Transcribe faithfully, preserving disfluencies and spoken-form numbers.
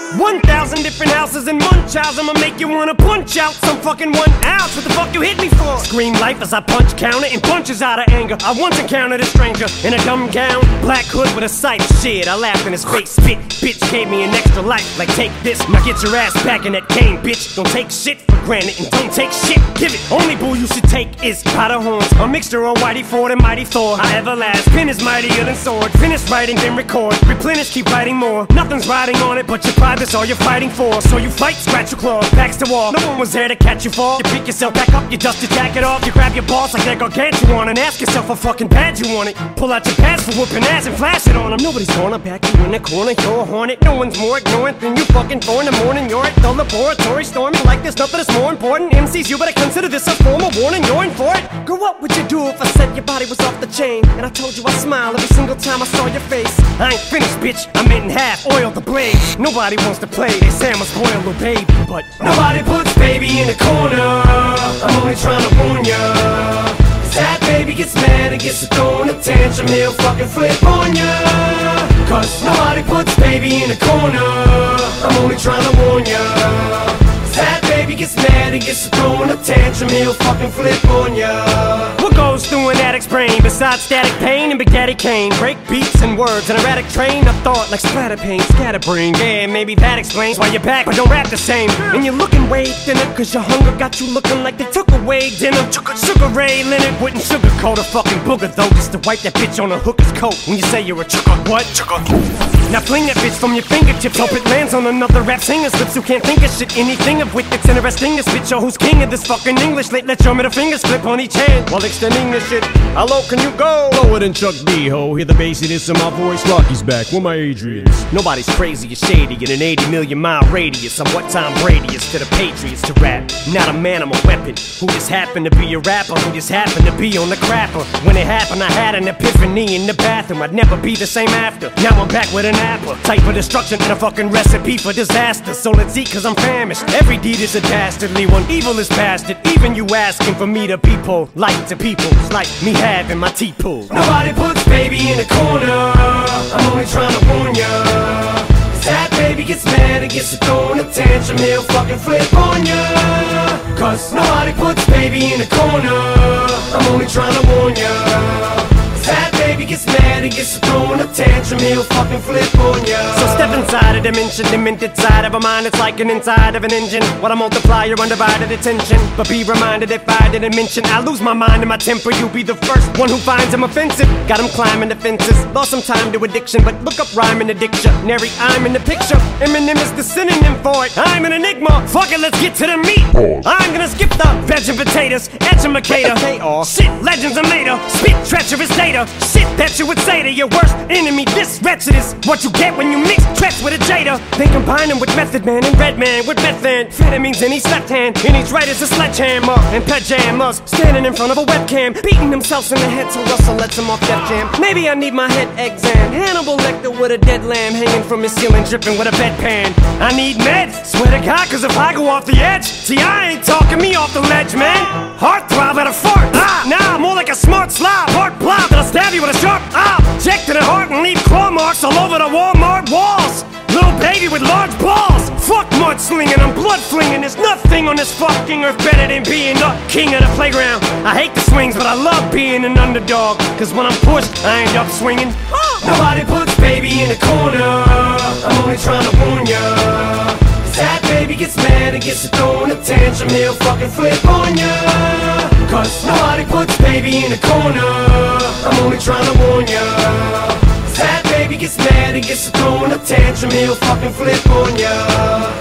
One thousand different houses and Munchausen, I'ma make you wanna punch out some fucking one ounce. What the fuck you hit me for? Scream life as I punch counter and punches out of anger. I once encountered a stranger in a dumb gown, black hood with a sight of shit. I laughed in his face, spit, bitch gave me an extra life. Like take this, now get your ass back in that cane, bitch. Don't take shit for granted and don't take shit, give it. Only bull you should take is powder horns, a mixture of Whitey Ford and Mighty Thor. I everlast, pen is mightier than sword. Finish writing, then record, replenish, keep writing more. Nothing's riding on it but your pride, that's all you're fighting for. So you fight, scratch your claws, backs to wall. No one was there to catch you fall. You pick yourself back up, you dust your jacket off. You grab your balls like they're gargantuan and ask yourself what fucking badge you want it. Pull out your pads for whooping ass and flash it on them. Nobody's gonna back you in the corner, you're a hornet. No one's more ignorant than you fucking four in the morning. You're at the laboratory storming like there's nothing that's more important. M Cs, you better consider this a form of warning. You're in for it. Girl, what would you do if I said your body was off the chain and I told you I smile every single time I saw your face? I ain't finished, bitch, I'm in half, oil the blade. Nobody wants to play, they say I'm a spoiled little baby, but nobody puts baby in a corner. I'm only trying to warn ya. Cause that baby gets mad and gets to throwing a tantrum, he'll fucking flip on ya. Cause nobody puts baby in a corner. I'm only trying to warn ya. Cause that baby gets mad and gets to throwing a tantrum, he'll fucking flip on ya. What goes through an addict's brain besides static pain and Big Daddy Kane? Break beats and words, an erratic train of thought like splatter pain, scatterbrain. Yeah, maybe that explains why you're back but don't rap the same. And you're looking way thinner cause your hunger got you looking like they took away dinner. Sugar Ray Leonard wouldn't sugarcoat a fucking booger though, just to wipe that bitch on a hooker's coat. When you say you're a chucker, what? Chucker. Now fling that bitch from your fingertips, hope it lands on another rap singer's lips who can't think of shit, anything of wit that's interesting. This bitch, yo, who's king of this fucking English? Let, let your middle fingers flip on each hand while extending this shit. How low can you go? Lower than Chuck D, ho. Hear the bassiness of my voice. Rocky's back. Where my Adrians? Nobody's crazy or shady in an eighty million mile radius. I'm what Tom Brady is to the Patriots to rap. Not a man, I'm a weapon. Who just happened to be a rapper? Who just happened to be on the crapper? When it happened, I had an epiphany in the bathroom. I'd never be the same after. Now I'm back with an apple. Type of destruction and a fucking recipe for disaster. So let's eat cause I'm famished. Every deed is a dastardly one. Evil is bastard. Even you asking for me to be pulled. Light to people. It's like me having my teeth pulled. Nobody puts baby in a corner. I'm only trying to warn ya. Cause that baby gets mad and gets to throwing a tantrum, he'll fucking flip on ya. Cause nobody puts baby in a corner. I'm only trying to warn ya. That baby gets mad and gets to throwing a tantrum, he'll fucking flip on ya. So step inside a dimension, demented side of a mind. It's like an inside of an engine. What I multiply your undivided attention. But be reminded if I didn't mention I lose my mind and my temper, you'll be the first one who finds him offensive. Got him climbing the fences, lost some time to addiction. But look up rhyme in the dictionary, I'm in the picture. Eminem is the synonym for it. I'm an enigma, fuck it, let's get to the meat. I'm gonna skip the veg and potatoes, educator. They are shit, legends are later. Spit treacherous data. Shit that you would say to your worst enemy. This wretched is what you get when you mix tracks with a Jada. Then combine them with Method Man and Redman with methane. Amphetamines in each left hand, in each right is a sledgehammer. And pajamas, standing in front of a webcam, beating themselves in the head till Russell lets them off Def Jam. Maybe I need my head exam. Hannibal Lecter with a dead lamb hanging from his ceiling, dripping with a bedpan. I need meds, swear to God, cause if I go off the edge, see I ain't talking me off the ledge, man. Heart throb at a fart. Ah, nah, more like a smart slob. Heart blob that'll stab you with a sharp object to the heart and leave claw marks all over the Walmart walls. Little baby with large balls. Fuck mudslinging, I'm blood flinging. There's nothing on this fucking earth better than being the king of the playground. I hate the swings, but I love being an underdog. Cause when I'm pushed, I end up swinging. Nobody puts baby in a corner. I'm only trying to warn ya. Cause that baby gets mad and gets to throwing a tantrum, he'll fucking flip on ya. Cause nobody puts baby in a corner. I'm only trying to warn ya. Cause that baby gets mad and gets to throwing a tantrum, he'll fucking flip on ya.